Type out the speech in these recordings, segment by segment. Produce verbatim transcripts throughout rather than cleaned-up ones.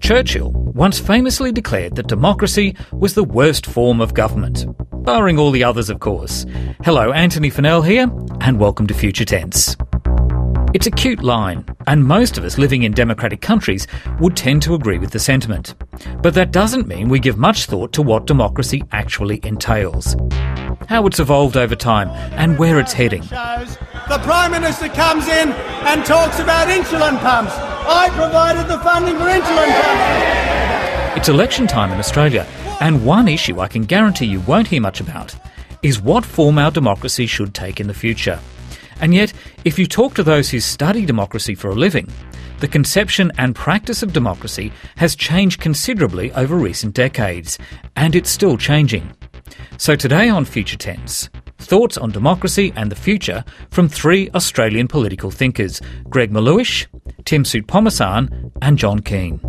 Churchill once famously declared that democracy was the worst form of government, barring all the others, of course. Hello, Antony Funnell here, and welcome to Future Tense. It's a cute line, and most of us living in democratic countries would tend to agree with the sentiment. But that doesn't mean we give much thought to what democracy actually entails, how it's evolved over time, and where it's heading. The Prime Minister comes in and talks about insulin pumps. I provided the funding for insulin pumps. It's election time in Australia, and one issue I can guarantee you won't hear much about is what form our democracy should take in the future. And yet, if you talk to those who study democracy for a living, the conception and practice of democracy has changed considerably over recent decades, and it's still changing. So today on Future Tense, thoughts on democracy and the future from three Australian political thinkers, Greg Melleuish, Tim Soutphommasane and John Keane.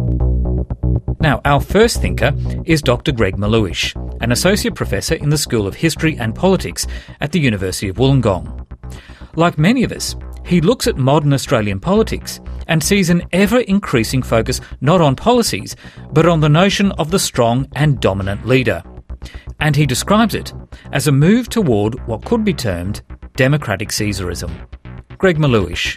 Now, our first thinker is Doctor Greg Melleuish, an Associate Professor in the School of History and Politics at the University of Wollongong. Like many of us, he looks at modern Australian politics and sees an ever-increasing focus not on policies, but on the notion of the strong and dominant leader. And he describes it as a move toward what could be termed democratic Caesarism. Greg Melleuish.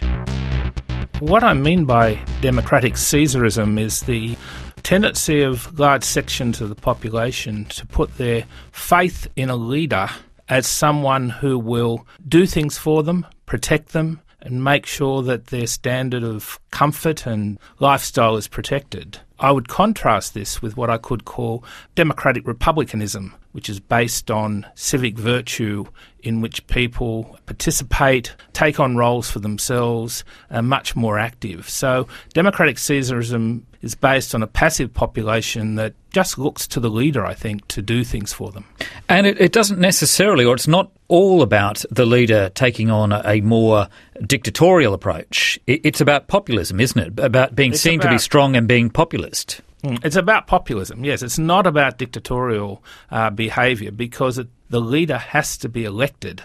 What I mean by democratic Caesarism is the tendency of large sections of the population to put their faith in a leader as someone who will do things for them, protect them, and make sure that their standard of comfort and lifestyle is protected. I would contrast this with what I could call democratic republicanism, which is based on civic virtue in which people participate, take on roles for themselves, are much more active. So democratic Caesarism is based on a passive population that just looks to the leader, I think, to do things for them. And it, it doesn't necessarily, or it's not all about the leader taking on a, a more dictatorial approach. It, it's about populism, isn't it? About being it's seen about, to be strong and being populist. It's about populism, yes. It's not about dictatorial uh, behaviour because it, the leader has to be elected.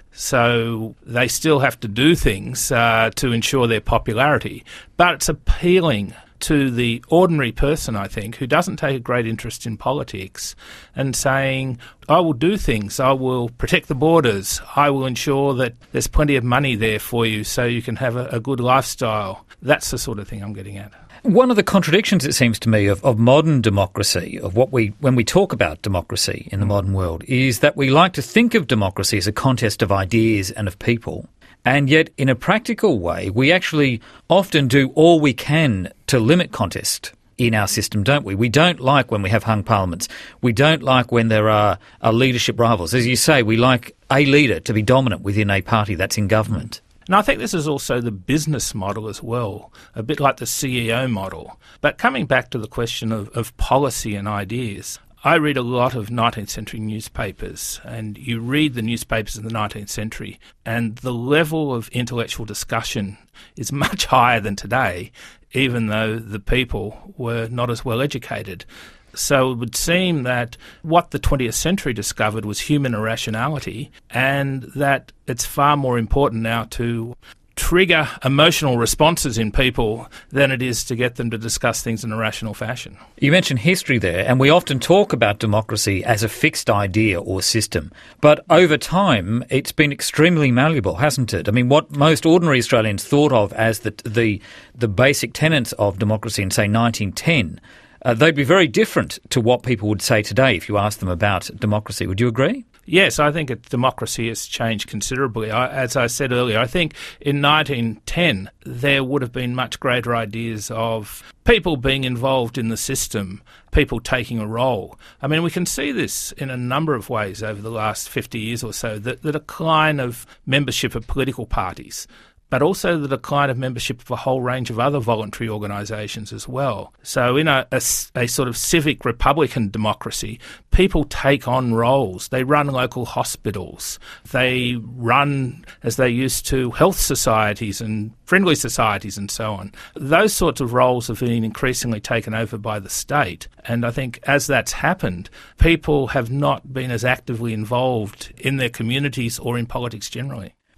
So they still have to do things uh, to ensure their popularity. But it's appealing to the ordinary person, I think, who doesn't take a great interest in politics and saying, I will do things, I will protect the borders, I will ensure that there's plenty of money there for you so you can have a, a good lifestyle. That's the sort of thing I'm getting at. One of the contradictions, it seems to me, of, of modern democracy, of what we when we talk about democracy in the modern world, is that we like to think of democracy as a contest of ideas and of people. And yet, in a practical way, we actually often do all we can to limit contest in our system, don't we? We don't like when we have hung parliaments. We don't like when there are, are leadership rivals. As you say, we like a leader to be dominant within a party that's in government. And I think this is also the business model as well, a bit like the C E O model. But coming back to the question of, of policy and ideas, I read a lot of nineteenth century newspapers, and you read the newspapers in the nineteenth century, and the level of intellectual discussion is much higher than today, even though the people were not as well educated. So it would seem that what the twentieth century discovered was human irrationality, and that it's far more important now to trigger emotional responses in people than it is to get them to discuss things in a rational fashion. You mentioned history there, and we often talk about democracy as a fixed idea or system. But over time, it's been extremely malleable, hasn't it? I mean, what most ordinary Australians thought of as the the, the basic tenets of democracy in, say, nineteen ten, uh, they'd be very different to what people would say today if you asked them about democracy. Would you agree? Yes, I think it, democracy has changed considerably. I, as I said earlier, I think in nineteen ten there would have been much greater ideas of people being involved in the system, people taking a role. I mean, we can see this in a number of ways over the last fifty years or so, the, the decline of membership of political parties, but also the decline of membership of a whole range of other voluntary organisations as well. So in a, a, a sort of civic republican democracy, people take on roles. They run local hospitals. They run, as they used to, health societies and friendly societies and so on. Those sorts of roles have been increasingly taken over by the state. And I think as that's happened, people have not been as actively involved in their communities or in politics generally.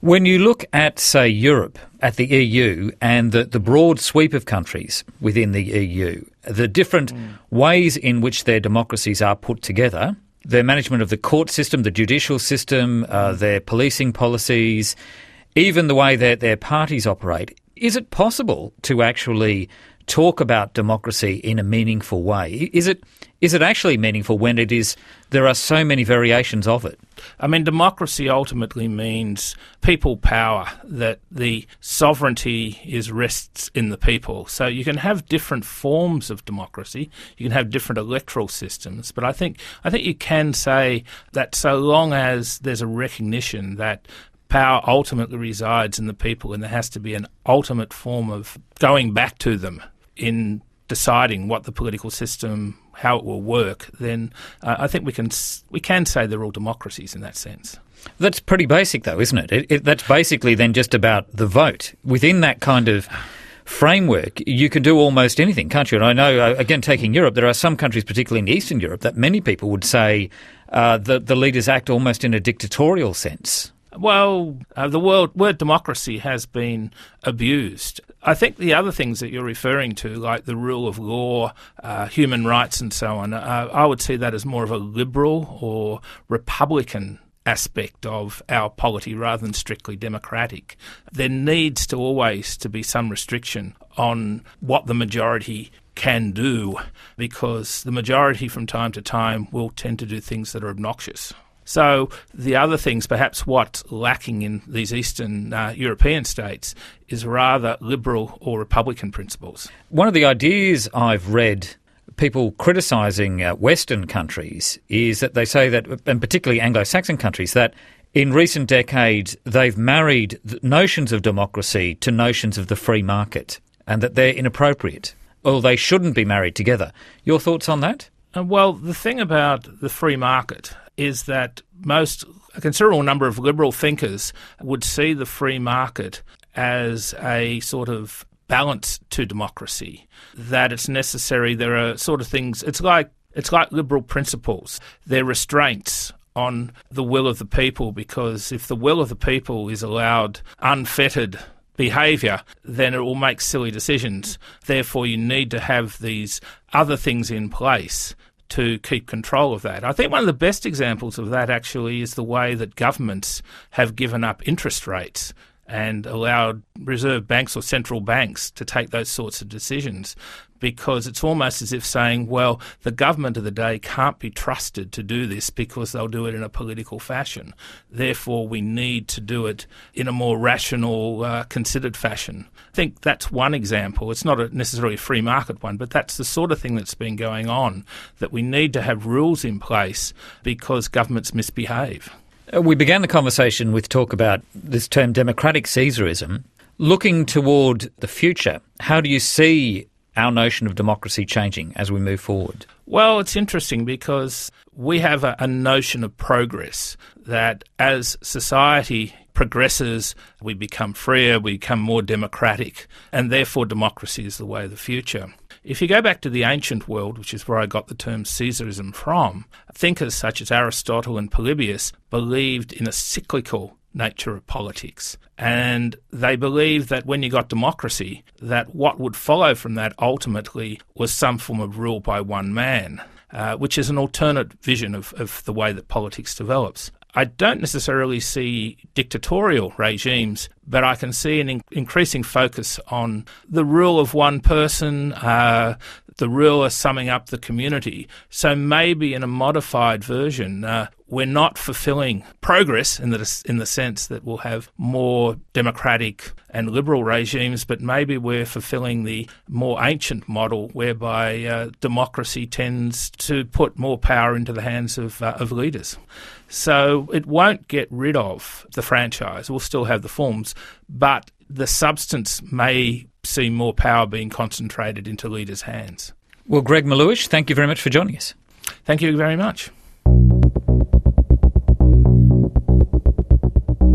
When you look at, say, Europe, at the E U and the, the broad sweep of countries within the E U, the different mm. ways in which their democracies are put together, their management of the court system, the judicial system, uh, their policing policies, even the way that their parties operate, is it possible to actually talk about democracy in a meaningful way? Is it is it actually meaningful when it is there are so many variations of it? I mean, democracy ultimately means people power, that the sovereignty is rests in the people. So you can have different forms of democracy, you can have different electoral systems, but I think I think you can say that so long as there's a recognition that power ultimately resides in the people and there has to be an ultimate form of going back to them in deciding what the political system, how it will work, then uh, I think we can we can say they're all democracies in that sense. That's pretty basic though, isn't it? it, it that's basically then just about the vote. Within that kind of framework, you can do almost anything, can't you? And I know, uh, again, taking Europe, there are some countries, particularly in Eastern Europe, that many people would say uh, that the leaders act almost in a dictatorial sense. Well, uh, the word, word democracy has been abused. I think the other things that you're referring to, like the rule of law, uh, human rights and so on, uh, I would see that as more of a liberal or Republican aspect of our polity rather than strictly democratic. There needs to always to be some restriction on what the majority can do, because the majority from time to time will tend to do things that are obnoxious. So the other things, perhaps what's lacking in these Eastern uh, European states is rather liberal or Republican principles. One of the ideas I've read people criticising uh, Western countries is that they say that, and particularly Anglo-Saxon countries, that in recent decades they've married the notions of democracy to notions of the free market and that they're inappropriate, or they shouldn't be married together. Your thoughts on that? Uh, well, the thing about the free market is that most, a considerable number of liberal thinkers would see the free market as a sort of balance to democracy, that it's necessary. There are sort of things, it's like it's like liberal principles. They're restraints on the will of the people, because if the will of the people is allowed unfettered behaviour, then it will make silly decisions. Therefore, you need to have these other things in place to keep control of that. I think one of the best examples of that actually is the way that governments have given up interest rates and allowed reserve banks or central banks to take those sorts of decisions, because it's almost as if saying, well, the government of the day can't be trusted to do this because they'll do it in a political fashion. Therefore, we need to do it in a more rational, uh, considered fashion. I think that's one example. It's not a necessarily a free market one, but that's the sort of thing that's been going on, that we need to have rules in place because governments misbehave. We began the conversation with talk about this term democratic Caesarism. Looking toward the future, how do you see our notion of democracy changing as we move forward? Well, it's interesting because we have a, a notion of progress, that as society progresses, we become freer, we become more democratic, and therefore democracy is the way of the future. If you go back to the ancient world, which is where I got the term Caesarism from, thinkers such as Aristotle and Polybius believed in a cyclical nature of politics. And they believed that when you got democracy, that what would follow from that ultimately was some form of rule by one man, uh, which is an alternate vision of, of the way that politics develops. I don't necessarily see dictatorial regimes, but I can see an in- increasing focus on the rule of one person, uh, the ruler summing up the community. So maybe in a modified version, uh, we're not fulfilling progress in the in the sense that we'll have more democratic and liberal regimes, but maybe we're fulfilling the more ancient model whereby uh, democracy tends to put more power into the hands of uh, of leaders. So it won't get rid of the franchise. We'll still have the forms, but the substance may see more power being concentrated into leaders' hands. Well, Greg Maluish, thank you very much for joining us. Thank you very much.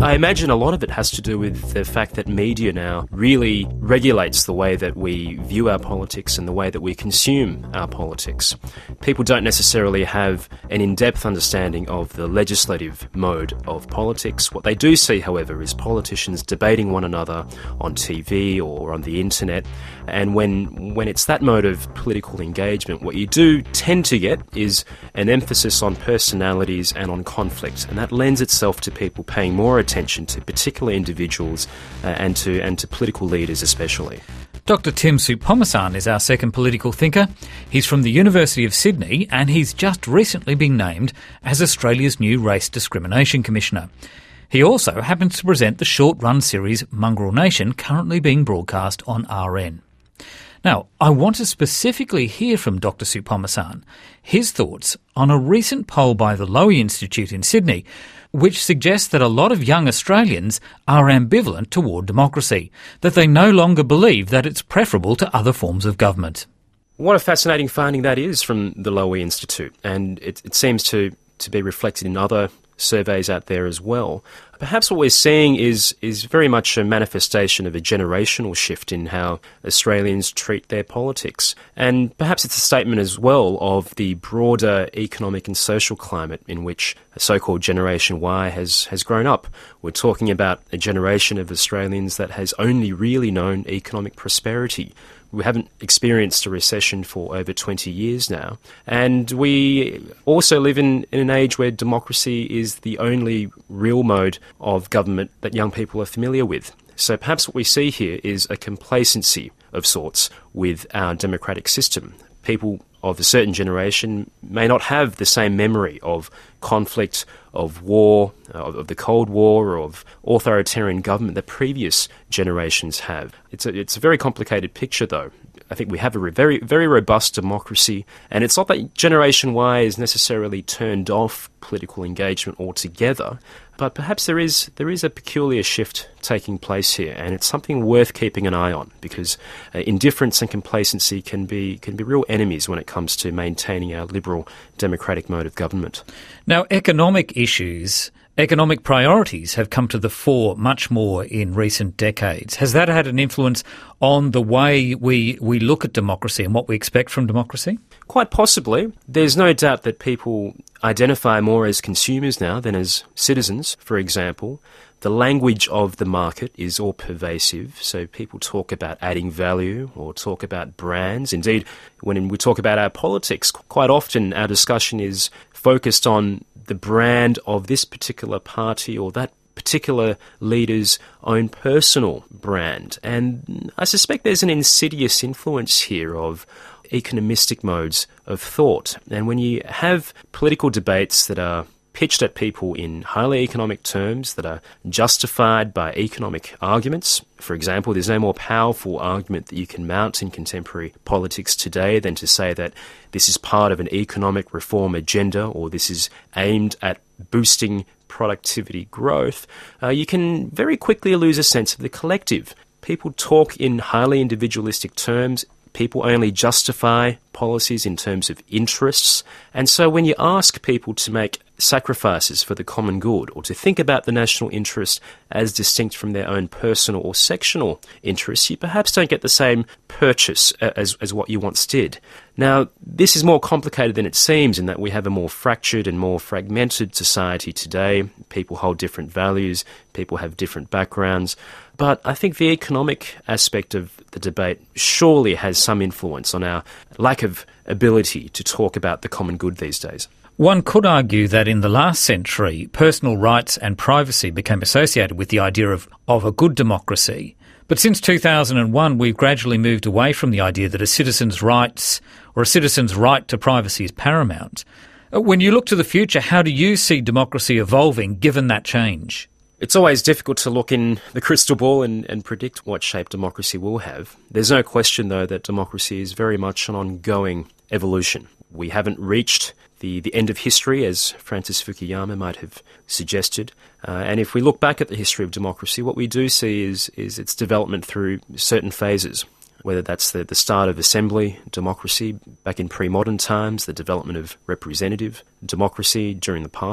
I imagine a lot of it has to do with the fact that media now really regulates the way that we view our politics and the way that we consume our politics. People don't necessarily have an in-depth understanding of the legislative mode of politics. What they do see, however, is politicians debating one another on T V or on the internet. And when when it's that mode of political engagement, what you do tend to get is an emphasis on personalities and on conflict. And that lends itself to people paying more attention to particular individuals uh, and to and to political leaders especially. Doctor Tim Soutphommasane is our second political thinker. He's from the University of Sydney and he's just recently been named as Australia's new Race Discrimination Commissioner. He also happens to present the short-run series Mongrel Nation, currently being broadcast on R N. Now, I want to specifically hear from Doctor Soutphommasane his thoughts on a recent poll by the Lowy Institute in Sydney, which suggests that a lot of young Australians are ambivalent toward democracy, that they no longer believe that it's preferable to other forms of government. What a fascinating finding that is from the Lowy Institute, and it, it seems to, to be reflected in other surveys out there as well. Perhaps what we're seeing is is very much a manifestation of a generational shift in how Australians treat their politics. And perhaps it's a statement as well of the broader economic and social climate in which a so-called Generation Y has, has grown up. We're talking about a generation of Australians that has only really known economic prosperity. We haven't experienced a recession for over twenty years now. And we also live in, in an age where democracy is the only real mode of government that young people are familiar with. So perhaps what we see here is a complacency of sorts with our democratic system. People of a certain generation may not have the same memory of conflict, of war, of, of the Cold War, or of authoritarian government that previous generations have. It's a, it's a very complicated picture, though. I think we have a re- very, very robust democracy, and it's not that Generation Y is necessarily turned off political engagement altogether, but perhaps there is there is a peculiar shift taking place here, and it's something worth keeping an eye on, because uh, indifference and complacency can be can be real enemies when it comes to maintaining our liberal democratic mode of government. Now, economic issues, economic priorities have come to the fore much more in recent decades. Has that had an influence on the way we, we look at democracy and what we expect from democracy? Quite possibly. There's no doubt that people identify more as consumers now than as citizens, for example. The language of the market is all pervasive, so people talk about adding value or talk about brands. Indeed, when we talk about our politics, quite often our discussion is focused on the brand of this particular party or that particular leader's own personal brand. And I suspect there's an insidious influence here of economistic modes of thought. And when you have political debates that are pitched at people in highly economic terms, that are justified by economic arguments. For example, there's no more powerful argument that you can mount in contemporary politics today than to say that this is part of an economic reform agenda or this is aimed at boosting productivity growth. Uh, you can very quickly lose a sense of the collective. People talk in highly individualistic terms. People only justify policies in terms of interests. And so when you ask people to make sacrifices for the common good or to think about the national interest as distinct from their own personal or sectional interests, you perhaps don't get the same purchase as, as what you once did. Now, this is more complicated than it seems in that we have a more fractured and more fragmented society today. People hold different values, people have different backgrounds. But I think the economic aspect of the debate surely has some influence on our lack of ability to talk about the common good these days. One could argue that in the last century, personal rights and privacy became associated with the idea of, of a good democracy. But since two thousand one, we've gradually moved away from the idea that a citizen's rights or a citizen's right to privacy is paramount. When you look to the future, how do you see democracy evolving given that change? It's always difficult to look in the crystal ball and, and predict what shape democracy will have. There's no question, though, that democracy is very much an ongoing evolution. We haven't reached the, the end of history, as Francis Fukuyama might have suggested. Uh, and if we look back at the history of democracy, what we do see is, is its development through certain phases, whether that's the, the start of assembly democracy back in pre-modern times, the development of representative democracy during the past few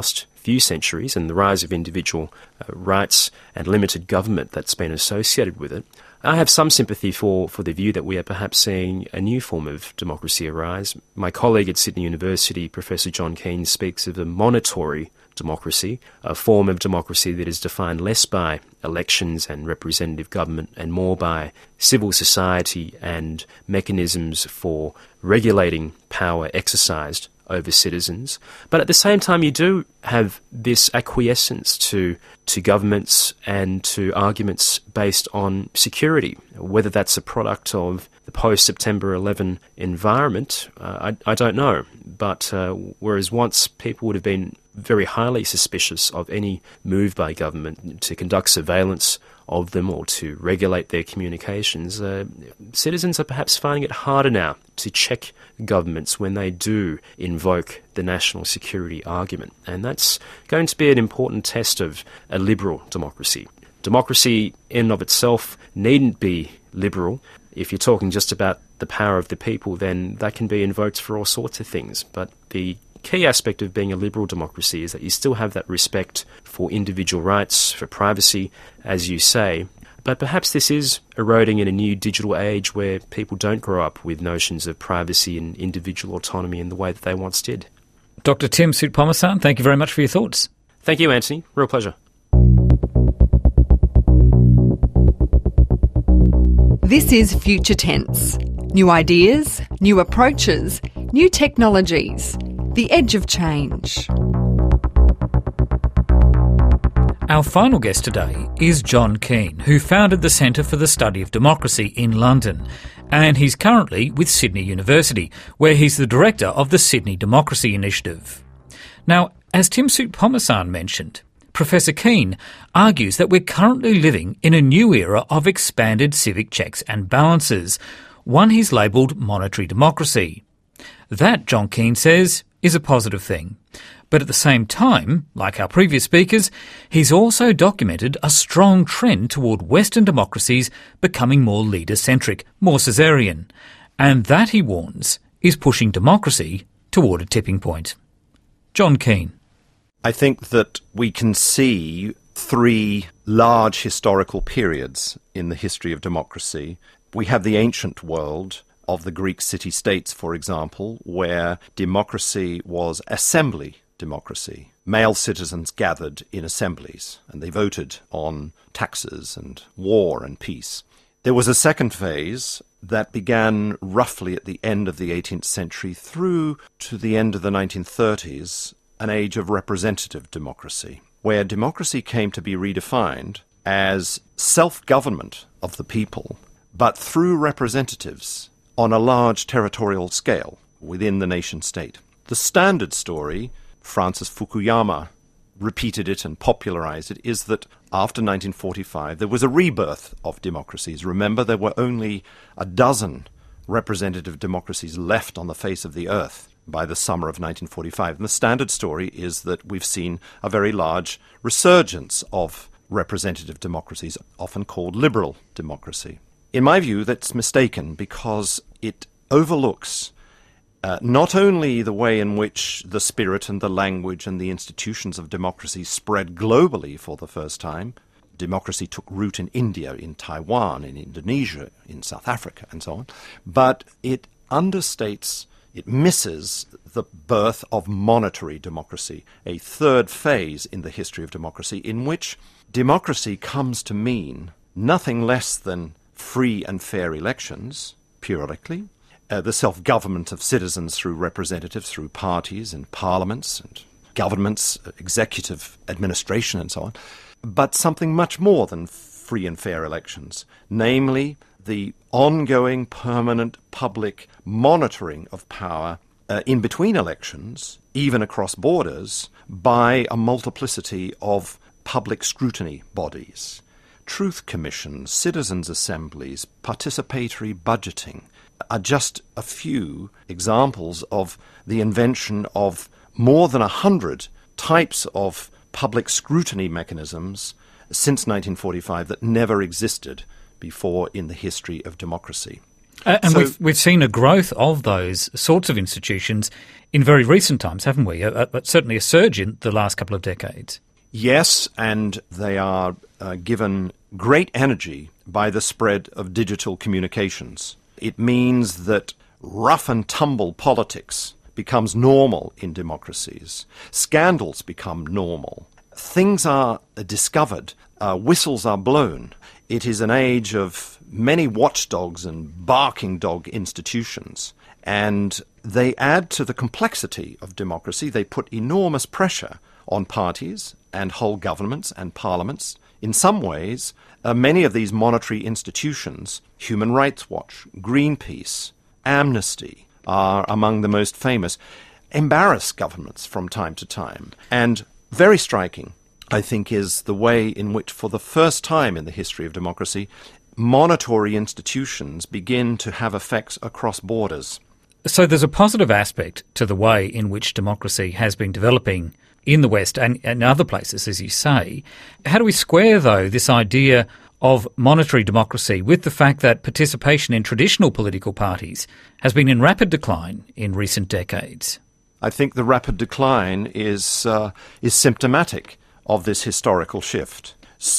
few centuries and the rise of individual uh, rights and limited government that's been associated with it, I have some sympathy for, for the view that we are perhaps seeing a new form of democracy arise. My colleague at Sydney University, Professor John Keane, speaks of a monitory democracy, a form of democracy that is defined less by elections and representative government and more by civil society and mechanisms for regulating power exercised over citizens. But at the same time, you do have this acquiescence to to governments and to arguments based on security, whether that's a product of the post-September eleven environment, uh, I, I don't know. But uh, whereas once people would have been very highly suspicious of any move by government to conduct surveillance of them or to regulate their communications, uh, citizens are perhaps finding it harder now to check governments when they do invoke the national security argument. And that's going to be an important test of a liberal democracy. Democracy in and of itself needn't be liberal. If you're talking just about the power of the people, then that can be invoked for all sorts of things. But the key aspect of being a liberal democracy is that you still have that respect for individual rights, for privacy, as you say. But perhaps this is eroding in a new digital age where people don't grow up with notions of privacy and individual autonomy in the way that they once did. Doctor Tim Soutphommasane, thank you very much for your thoughts. Thank you, Anthony. Real pleasure. This is Future Tense. New ideas, new approaches, new technologies. The edge of change. Our final guest today is John Keane, who founded the Centre for the Study of Democracy in London, and he's currently with Sydney University, where he's the director of the Sydney Democracy Initiative. Now, as Tim Soutphommasane mentioned, Professor Keane argues that we're currently living in a new era of expanded civic checks and balances, one he's labelled monitory democracy. That, John Keane says, is a positive thing. But at the same time, like our previous speakers, he's also documented a strong trend toward Western democracies becoming more leader-centric, more Caesarean. And that, he warns, is pushing democracy toward a tipping point. John Keane. I think that we can see three large historical periods in the history of democracy. We have the ancient world of the Greek city-states, for example, where democracy was assembly democracy. Male citizens gathered in assemblies, and they voted on taxes and war and peace. There was a second phase that began roughly at the end of the eighteenth century through to the end of the nineteen thirties, an age of representative democracy, where democracy came to be redefined as self-government of the people, but through representatives on a large territorial scale within the nation-state. The standard story, Francis Fukuyama repeated it and popularized it, is that after nineteen forty-five there was a rebirth of democracies. Remember, there were only a dozen representative democracies left on the face of the earth by the summer of nineteen forty-five. And the standard story is that we've seen a very large resurgence of representative democracies, often called liberal democracy. In my view, that's mistaken because it overlooks uh, not only the way in which the spirit and the language and the institutions of democracy spread globally for the first time. Democracy took root in India, in Taiwan, in Indonesia, in South Africa, and so on. But it understates, it misses the birth of monitory democracy, a third phase in the history of democracy in which democracy comes to mean nothing less than free and fair elections, periodically, uh, the self-government of citizens through representatives, through parties and parliaments and governments, executive administration and so on, but something much more than free and fair elections, namely the ongoing, permanent, public monitoring of power uh, in between elections, even across borders, by a multiplicity of public scrutiny bodies. Truth commissions, citizens' assemblies, participatory budgeting are just a few examples of the invention of more than a hundred types of public scrutiny mechanisms since nineteen forty-five that never existed before in the history of democracy. Uh, and So- we've, we've seen a growth of those sorts of institutions in very recent times, haven't we? Uh, uh, certainly a surge in the last couple of decades. Yes, and they are uh, given great energy by the spread of digital communications. It means that rough and tumble politics becomes normal in democracies. Scandals become normal. Things are discovered. Uh, whistles are blown. It is an age of many watchdogs and barking dog institutions. And they add to the complexity of democracy. They put enormous pressure on parties and whole governments and parliaments. In some ways, uh, many of these monetary institutions, Human Rights Watch, Greenpeace, Amnesty, are among the most famous, embarrass governments from time to time. And very striking, I think, is the way in which, for the first time in the history of democracy, monetary institutions begin to have effects across borders. So there's a positive aspect to the way in which democracy has been developing in the West and, and other places, as you say. How do we square, though, this idea of monetary democracy with the fact that participation in traditional political parties has been in rapid decline in recent decades? I think the rapid decline is uh, is symptomatic of this historical shift.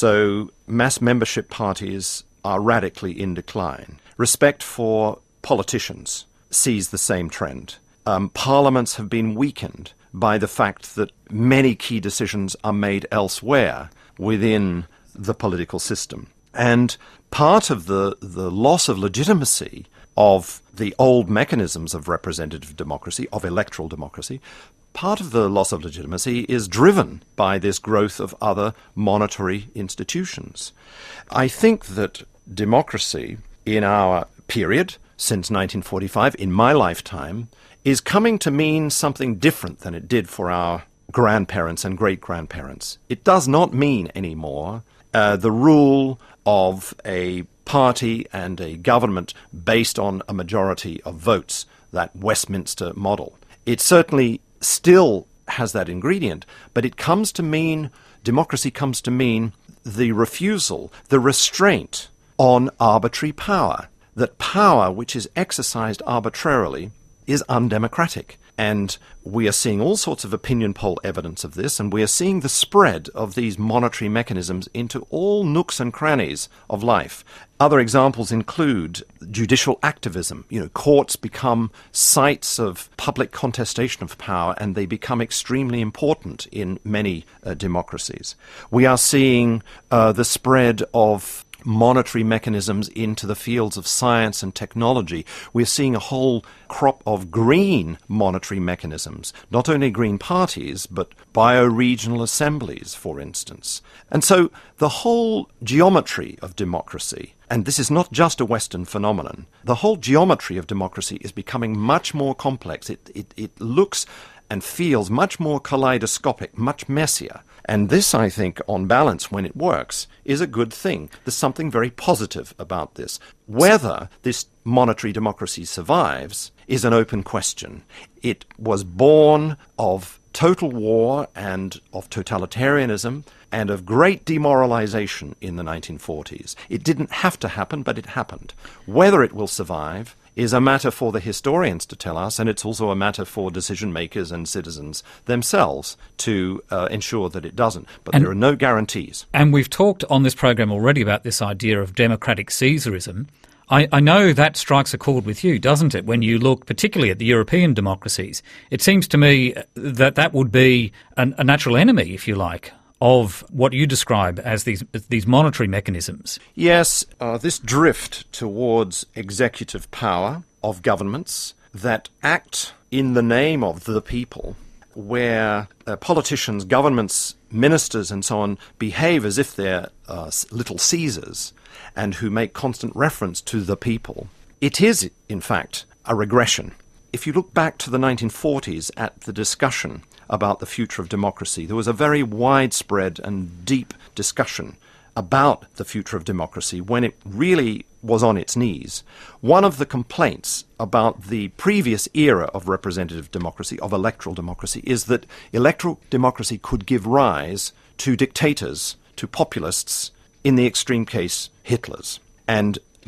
So mass membership parties are radically in decline. Respect for politicians sees the same trend. Um, parliaments have been weakened by the fact that many key decisions are made elsewhere within the political system. And part of the, the loss of legitimacy of the old mechanisms of representative democracy, of electoral democracy, part of the loss of legitimacy is driven by this growth of other monetary institutions. I think that democracy in our period, since nineteen forty-five, in my lifetime, is coming to mean something different than it did for our grandparents and great-grandparents. It does not mean anymore uh, the rule of a party and a government based on a majority of votes, that Westminster model. It certainly still has that ingredient, but it comes to mean, democracy comes to mean the refusal, the restraint on arbitrary power, that power which is exercised arbitrarily is undemocratic. And we are seeing all sorts of opinion poll evidence of this, and we are seeing the spread of these monetary mechanisms into all nooks and crannies of life. Other examples include judicial activism. You know, courts become sites of public contestation of power, and they become extremely important in many uh, democracies. We are seeing uh, the spread of monetary mechanisms into the fields of science and technology. We're seeing a whole crop of green monetary mechanisms, not only green parties, but bioregional assemblies, for instance. And so the whole geometry of democracy, and this is not just a Western phenomenon, the whole geometry of democracy is becoming much more complex. It, it, it looks and feels much more kaleidoscopic, much messier. And this, I think, on balance, when it works, is a good thing. There's something very positive about this. Whether this monetary democracy survives is an open question. It was born of total war and of totalitarianism and of great demoralization in the nineteen forties. It didn't have to happen, but it happened. Whether it will survive is a matter for the historians to tell us, and it's also a matter for decision-makers and citizens themselves to uh, ensure that it doesn't. But and, there are no guarantees. And we've talked on this program already about this idea of democratic Caesarism. I, I know that strikes a chord with you, doesn't it, when you look particularly at the European democracies? It seems to me that that would be an, a natural enemy, if you like, of what you describe as these these monetary mechanisms. Yes, uh, this drift towards executive power of governments that act in the name of the people, where uh, politicians, governments, ministers and so on behave as if they're uh, little Caesars and who make constant reference to the people. It is, in fact, a regression. If you look back to the nineteen forties at the discussion about the future of democracy, there was a very widespread and deep discussion about the future of democracy when it really was on its knees. One of the complaints about the previous era of representative democracy, of electoral democracy, is that electoral democracy could give rise to dictators, to populists, in the extreme case, Hitlers. And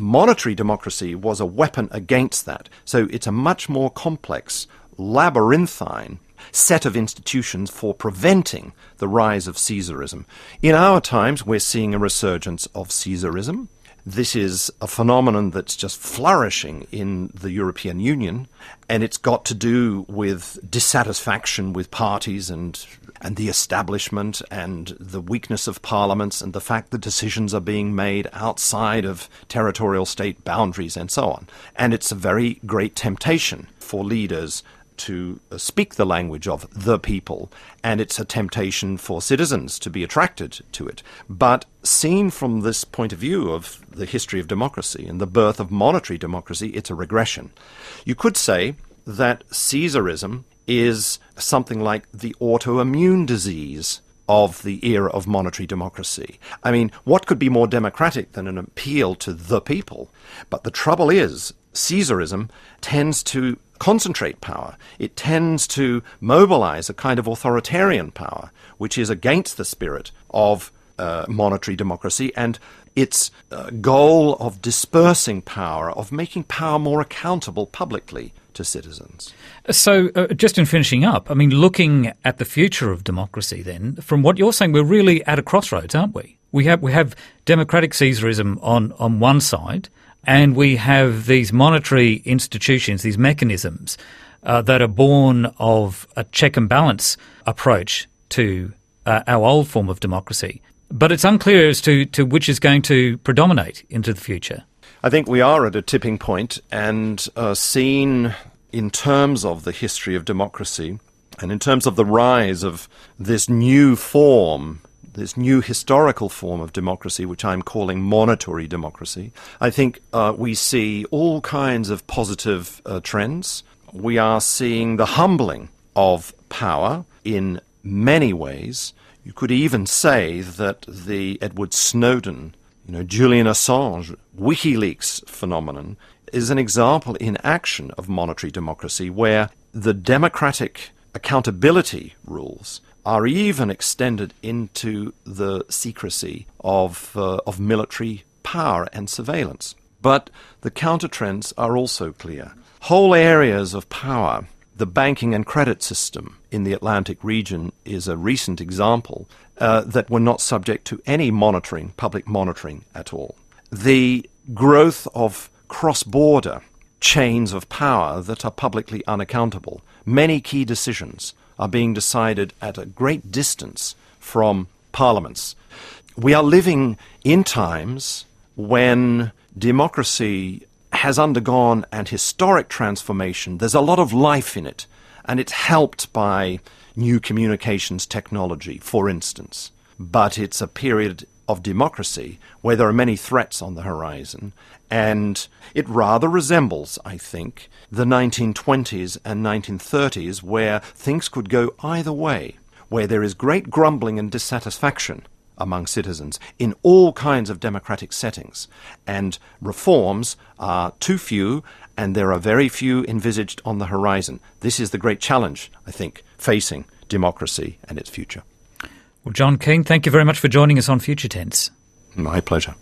monetary democracy was a weapon against that. So it's a much more complex, labyrinthine set of institutions for preventing the rise of Caesarism. In our times, we're seeing a resurgence of Caesarism. This is a phenomenon that's just flourishing in the European Union, and it's got to do with dissatisfaction with parties and and the establishment and the weakness of parliaments and the fact that decisions are being made outside of territorial state boundaries and so on. And it's a very great temptation for leaders to speak the language of the people, and it's a temptation for citizens to be attracted to it. But seen from this point of view of the history of democracy and the birth of monetary democracy, it's a regression. You could say that Caesarism is something like the autoimmune disease of the era of monetary democracy. I mean, what could be more democratic than an appeal to the people? But the trouble is, Caesarism tends to concentrate power. It tends to mobilize a kind of authoritarian power, which is against the spirit of uh, monetary democracy and its uh, goal of dispersing power, of making power more accountable publicly to citizens. So, uh, just in finishing up, I mean, looking at the future of democracy then, from what you're saying, we're really at a crossroads, aren't we? We have we have democratic Caesarism on, on one side, and we have these monetary institutions, these mechanisms uh, that are born of a check and balance approach to uh, our old form of democracy. But it's unclear as to, to which is going to predominate into the future. I think we are at a tipping point, and uh, seen in terms of the history of democracy and in terms of the rise of this new form, this new historical form of democracy, which I'm calling monetary democracy, I think uh, we see all kinds of positive uh, trends. We are seeing the humbling of power in many ways. You could even say that the Edward Snowden, you know, Julian Assange, WikiLeaks phenomenon is an example in action of monetary democracy where the democratic accountability rules are even extended into the secrecy of uh, of military power and surveillance. But the counter-trends are also clear. Whole areas of power, the banking and credit system in the Atlantic region is a recent example uh, that were not subject to any monitoring, public monitoring at all. The growth of cross-border chains of power that are publicly unaccountable. Many key decisions are being decided at a great distance from parliaments. We are living in times when democracy has undergone an historic transformation. There's a lot of life in it, and it's helped by new communications technology, for instance. But it's a period of democracy where there are many threats on the horizon, and it rather resembles, I think, the nineteen twenties and nineteen thirties, where things could go either way, where there is great grumbling and dissatisfaction among citizens in all kinds of democratic settings, and reforms are too few, and there are very few envisaged on the horizon. This is the great challenge, I think, facing democracy and its future. Well, John Keane, thank you very much for joining us on Future Tense. My pleasure.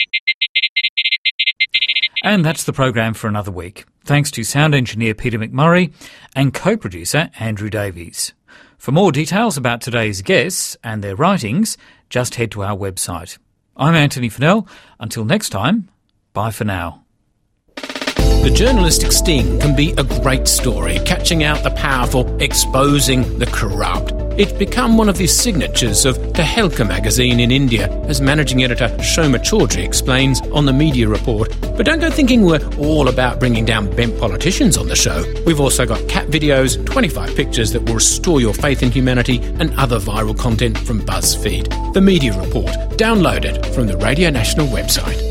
And that's the program for another week. Thanks to sound engineer Peter McMurray and co-producer Andrew Davies. For more details about today's guests and their writings, just head to our website. I'm Anthony Fennell. Until next time, bye for now. The journalistic sting can be a great story, catching out the powerful, exposing the corrupt. It's become one of the signatures of Tehelka magazine in India, as managing editor Shoma Chaudhry explains on the Media Report. But don't go thinking we're all about bringing down bent politicians on the show. We've also got cat videos, twenty-five pictures that will restore your faith in humanity, and other viral content from BuzzFeed. The Media Report, downloaded from the Radio National website.